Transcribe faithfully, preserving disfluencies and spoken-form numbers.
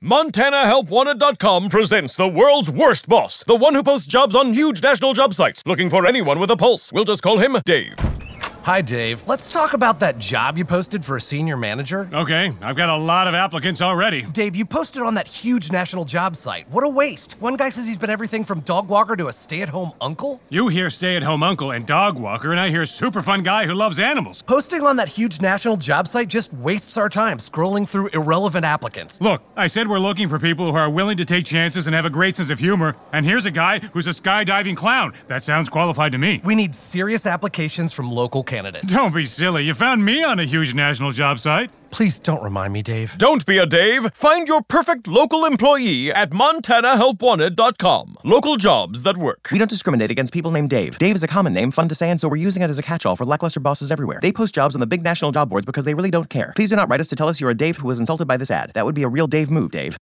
Montana Help Wanted dot com presents the world's worst boss, the one who posts jobs on huge national job sites, looking for anyone with a pulse. We'll just call him Dave. Hi, Dave. Let's talk about that job you posted for a senior manager. Okay, I've got a lot of applicants already. Dave, you posted on that huge national job site. What a waste. One guy says he's been everything from dog walker to a stay-at-home uncle. You hear stay-at-home uncle and dog walker, and I hear super fun guy who loves animals. Posting on that huge national job site just wastes our time scrolling through irrelevant applicants. Look, I said we're looking for people who are willing to take chances and have a great sense of humor, and here's a guy who's a skydiving clown. That sounds qualified to me. We need serious applications from local candidates. Don't be silly. You found me on a huge national job site. Please don't remind me, Dave. Don't be a Dave. Find your perfect local employee at Montana Help Wanted dot com. Local jobs that work. We don't discriminate against people named Dave. Dave is a common name, fun to say, and so we're using it as a catch-all for lackluster bosses everywhere. They post jobs on the big national job boards because they really don't care. Please do not write us to tell us you're a Dave who was insulted by this ad. That would be a real Dave move, Dave.